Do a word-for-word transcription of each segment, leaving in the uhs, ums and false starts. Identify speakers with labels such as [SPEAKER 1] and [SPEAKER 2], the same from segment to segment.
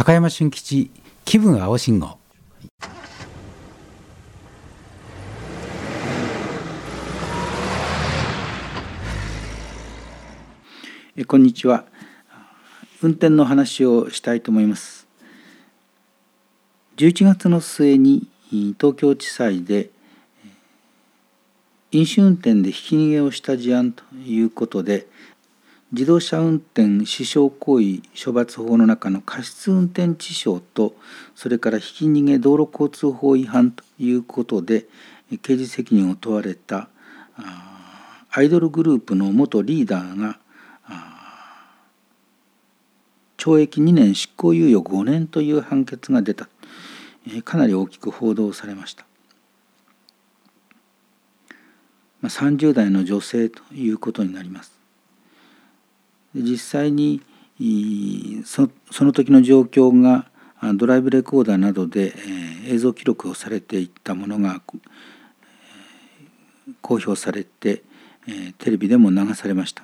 [SPEAKER 1] 高山俊吉気分青信号。えこんにちは。運転の話をしたいと思います。じゅういちがつの末に東京地裁で飲酒運転でひき逃げをした事案ということで、自動車運転死傷行為処罰法の中の過失運転致傷と、それからひき逃げ道路交通法違反ということで刑事責任を問われたアイドルグループの元リーダーが懲役にねん執行猶予ごねんという判決が出た。かなり大きく報道されました。さんじゅう代の女性ということになります。実際にその時の状況がドライブレコーダーなどで映像記録をされていったものが公表されてテレビでも流されました。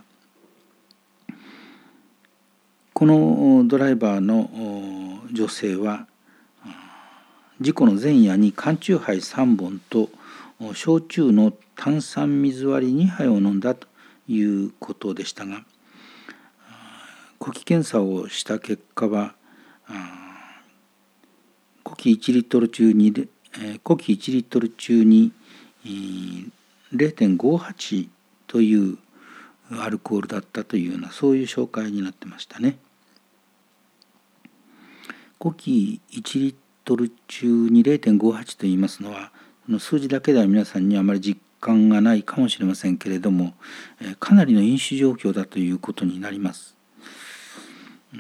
[SPEAKER 1] このドライバーの女性は事故の前夜に缶チューハイさんぼんと焼酎の炭酸水割りにはいを飲んだということでしたが、呼気検査をした結果は呼気いちリットル中に呼気いちリットル中に れいてんごはち というアルコールだったというような、そういう紹介になってましたね。呼気いちリットル中に れいてんごはち と言いますのは、数字だけでは皆さんにあまり実感がないかもしれませんけれども、かなりの飲酒状況だということになります。うん、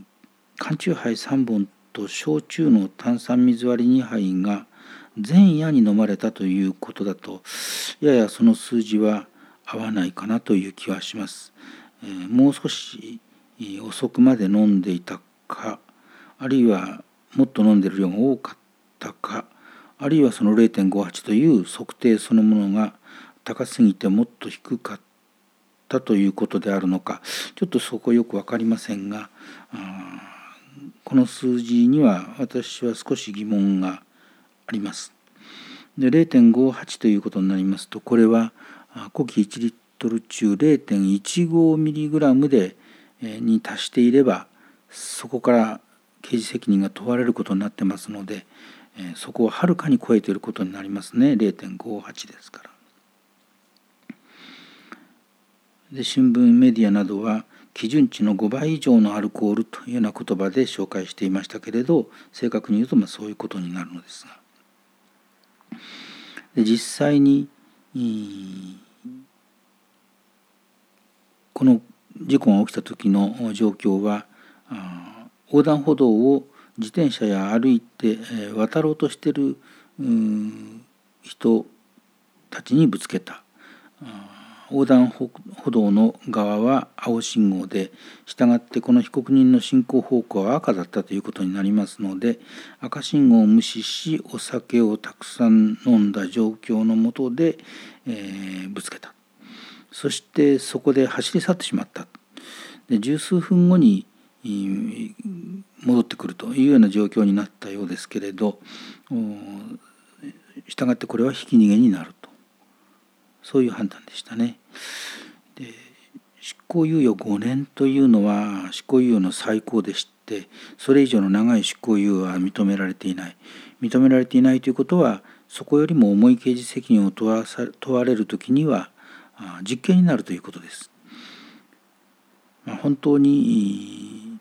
[SPEAKER 1] 缶チューハイさんぼんと焼酎の炭酸水割りにはいが前夜に飲まれたということだと、ややその数字は合わないかなという気はします。えー、もう少し遅くまで飲んでいたか、あるいはもっと飲んでる量が多かったか、あるいはその れいてんごはち という測定そのものが高すぎてもっと低かったということであるのか、ちょっとそこよく分かりませんが、この数字には私は少し疑問があります。で れいてんごはち ということになりますと、これは呼気いちリットル中 れいてんいちごミリグラム でに達していれば、そこから刑事責任が問われることになってますので、そこをはるかに超えていることになりますね。 れいてんごはち ですから。で新聞メディアなどは基準値のごばい以上のアルコールというような言葉で紹介していましたけれど、正確に言うとまあそういうことになるのですが、で実際にこの事故が起きた時の状況は、横断歩道を自転車や歩いて渡ろうとしている人たちにぶつけた。横断歩道の側は青信号で、したがってこの被告人の進行方向は赤だったということになりますので、赤信号を無視しお酒をたくさん飲んだ状況の下で、えー、ぶつけた。そしてそこで走り去ってしまった。で十数分後に戻ってくるというような状況になったようですけれど、したがってこれはひき逃げになると、そういう判断でしたね。で執行猶予ごねんというのは執行猶予の最高でして、それ以上の長い執行猶予は認められていない。認められていないということは、そこよりも重い刑事責任を問わさ問われるときには実刑になるということです。まあ、本当に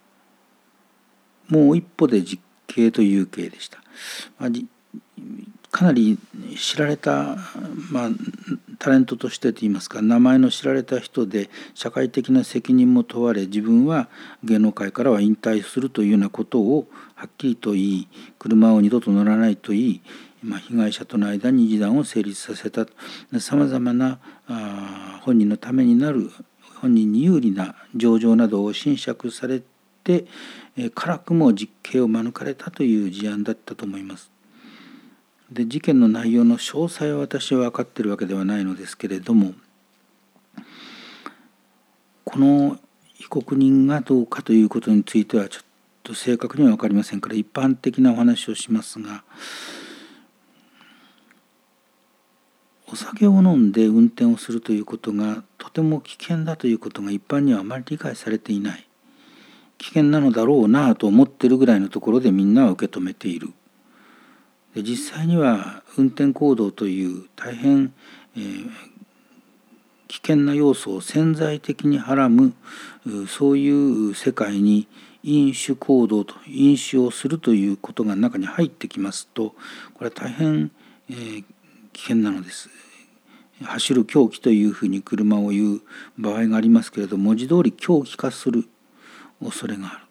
[SPEAKER 1] もう一歩で実刑という刑でした。まあ、かなり知られた、まあ、タレントとしてといいますか、名前の知られた人で、社会的な責任も問われ、自分は芸能界からは引退するというようなことをはっきりと言い、車を二度と乗らないと言い、まあ、被害者との間に示談を成立させた。さまざまなあ本人のためになる、本人に有利な情状などを斟酌されて、辛くも実刑を免れたという事案だったと思います。で事件の内容の詳細は私は分かっているわけではないのですけれども、この被告人がどうかということについてはちょっとと正確には分かりませんから一般的なお話をしますが、お酒を飲んで運転をするということがとても危険だということが一般にはあまり理解されていない。危険なのだろうなと思っているぐらいのところでみんなは受け止めている。で実際には運転行動という大変、えー、危険な要素を潜在的にはらむそういう世界に飲酒行動と飲酒をするということが中に入ってきますと、これは大変、えー、危険なのです。走る凶器というふうに車を言う場合がありますけれど、文字通り凶器化する恐れがある。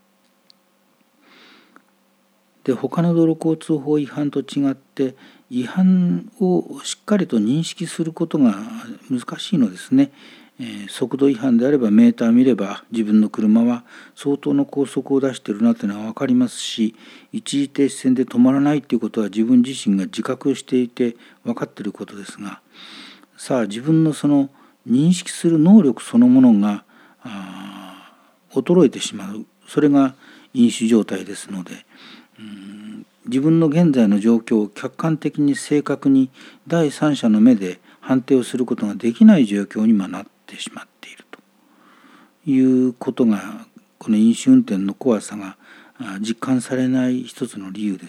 [SPEAKER 1] で他の道路交通法違反と違って違反をしっかりと認識することが難しいのですね。えー、速度違反であればメーター見れば自分の車は相当の高速を出しているなというのは分かりますし、一時停止線で止まらないということは自分自身が自覚していて分かっていることですが、さあ自分のその認識する能力そのものが衰えてしまう、それが飲酒状態ですので、うん自分の現在の状況を客観的に正確に第三者の目で判定をすることができない状況になってしまっているということが、この飲酒運転の怖さが実感されない一つの理由です。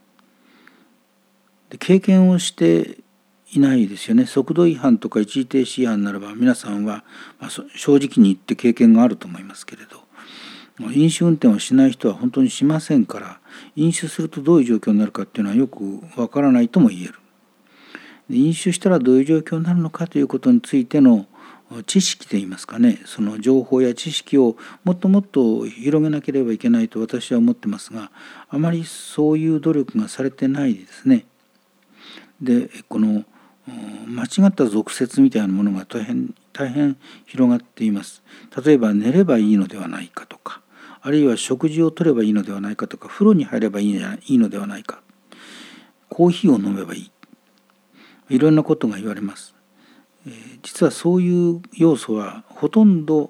[SPEAKER 1] で経験をしていないですよね。速度違反とか一時停止違反ならば皆さんは、まあ、正直に言って経験があると思いますけれど、飲酒運転をしない人は本当にしませんから、飲酒するとどういう状況になるかっていうのはよくわからないとも言える。飲酒したらどういう状況になるのかということについての知識で言いますかね、その情報や知識をもっともっと広げなければいけないと私は思ってますが、あまりそういう努力がされてないですね。でこの間違った俗説みたいなものが大変大変広がっています。例えば寝ればいいのではないかとか、あるいは食事をとればいいのではないかとか、風呂に入ればいいのではないか、コーヒーを飲めばいい、いろんなことが言われます。えー、実はそういう要素はほとんど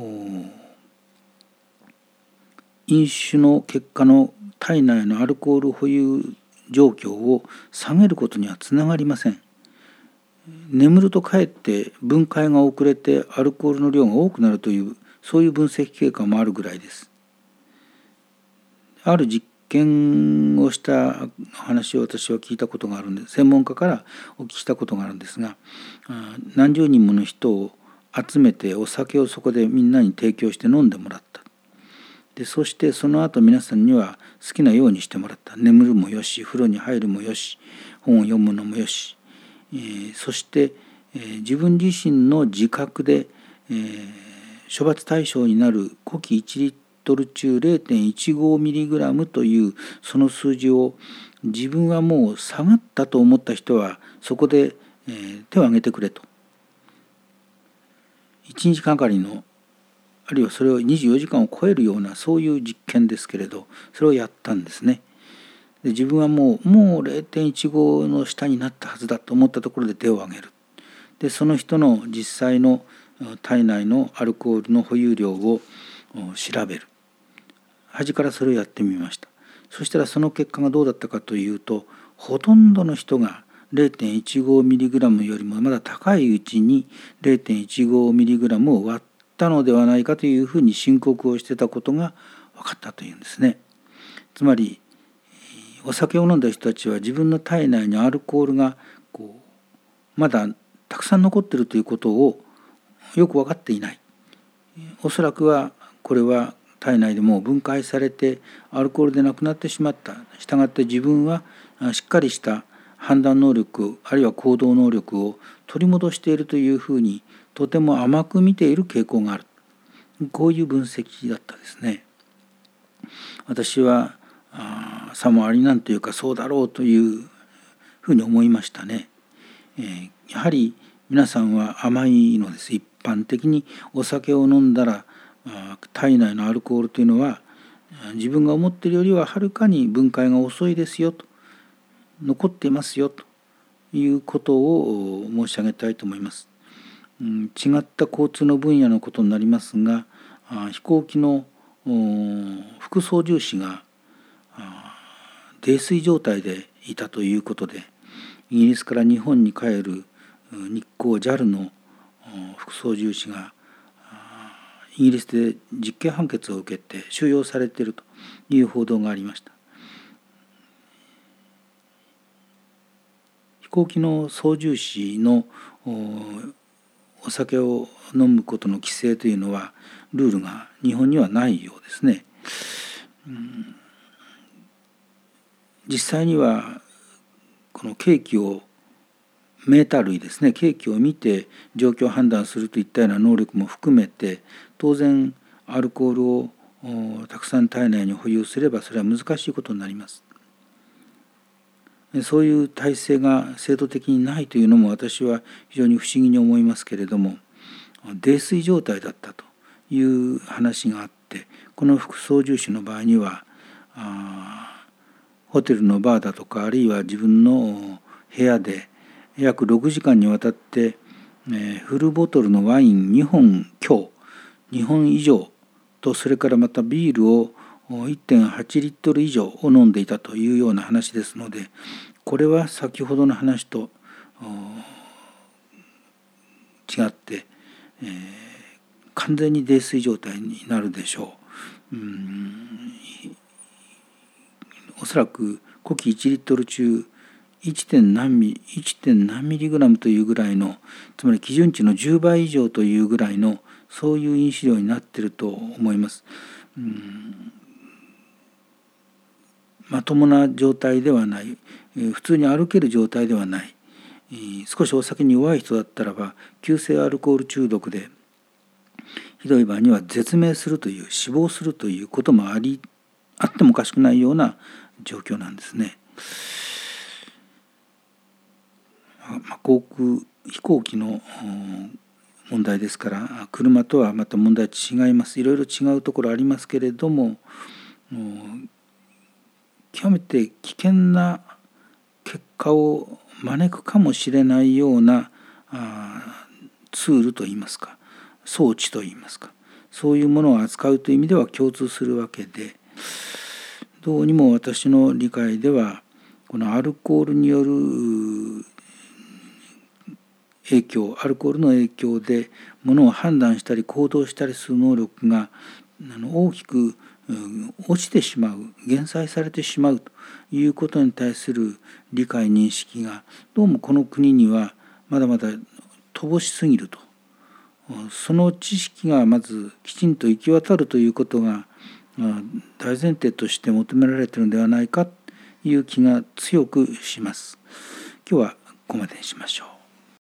[SPEAKER 1] 飲酒の結果の体内のアルコール保有状況を下げることにはつながりません。眠るとかえって分解が遅れてアルコールの量が多くなるという、そういう分析結果もあるぐらいです。ある実験をした話を私は聞いたことがあるんで、専門家からお聞きしたことがあるんですが、何十人もの人を集めてお酒をそこでみんなに提供して飲んでもらった。でそしてその後皆さんには好きなようにしてもらった。眠るもよし、風呂に入るもよし、本を読むのもよし、えー、そして、えー、自分自身の自覚で、えー、処罰対象になる呼気いちリットル中 ゼロてんいちごミリグラム というその数字を自分はもう下がったと思った人はそこで、えー、手を挙げてくれと。いちにちかかりの、あるいはそれをにじゅうよじかんを超えるようなそういう実験ですけれど、それをやったんですね。で自分はもうもう ゼロてんいちご の下になったはずだと思ったところで手を挙げる。でその人の実際の体内のアルコールの保有量を調べる。端からそれをやってみました。そしたらその結果がどうだったかというと、ほとんどの人が ゼロてんいちごミリグラム よりもまだ高いうちに ゼロてんいちごミリグラム を割ったのではないかというふうに申告をしてたことが分かったというんですね。つまりお酒を飲んだ人たちは自分の体内にアルコールがこうまだたくさん残っているということをよく分かっていない。おそらくはこれは体内でも分解されてアルコールでなくなってしまった。したがって自分はしっかりした判断能力あるいは行動能力を取り戻しているというふうにとても甘く見ている傾向がある。こういう分析だったですね。私はあさもありなんというかそうだろうというふうに思いましたね。えー、やはり皆さんは甘いのです。一般的にお酒を飲んだら体内のアルコールというのは自分が思っているよりははるかに分解が遅いですよと、残っていますよということを申し上げたいと思います。うん、違った交通の分野のことになりますが、飛行機の副操縦士が泥酔状態でいたということで、イギリスから日本に帰る日航 ジャル の副操縦士がイギリスで実刑判決を受けて収容されているという報道がありました。飛行機の操縦士のお酒を飲むことの規制というのはルールが日本にはないようですね。うん、実際にはこの計器をメーター類ですね、計器を見て状況を判断するといったような能力も含めて、当然アルコールをたくさん体内に保有すればそれは難しいことになります。そういう体制が制度的にないというのも私は非常に不思議に思いますけれども、泥酔状態だったという話があって、この副操縦士の場合にはあホテルのバーだとか、あるいは自分の部屋で約ろくじかんにわたって、えー、フルボトルのワインにほん強にほん以上と、それからまたビールを いってんはちリットル以上を飲んでいたというような話ですので、これは先ほどの話と違って、えー、完全に泥酔状態になるでしょう。うーんおそらく呼気いちリットル中 いち. 点何ミリ いち. 点何ミリグラムというぐらいの、つまり基準値のじゅうばい以上というぐらいの、そういう飲酒量になっていると思います。うーんまともな状態ではない、普通に歩ける状態ではない、少しお酒に弱い人だったらば急性アルコール中毒でひどい場合には絶命するという、死亡するということもありあってもおかしくないような状況なんですね。まあ、航空飛行機の問題ですから、車とはまた問題違います。いろいろ違うところありますけれども、極めて危険な結果を招くかもしれないようなツールといいますか、装置といいますか、そういうものを扱うという意味では共通するわけで、どうにも私の理解ではこのアルコールによる影響、アルコールの影響でものを判断したり行動したりする能力が大きく落ちてしまう、減災されてしまうということに対する理解認識がどうもこの国にはまだまだ乏しすぎると、その知識がまずきちんと行き渡るということが大前提として求められているのではないかという気が強くします。今日はここまでにしましょう。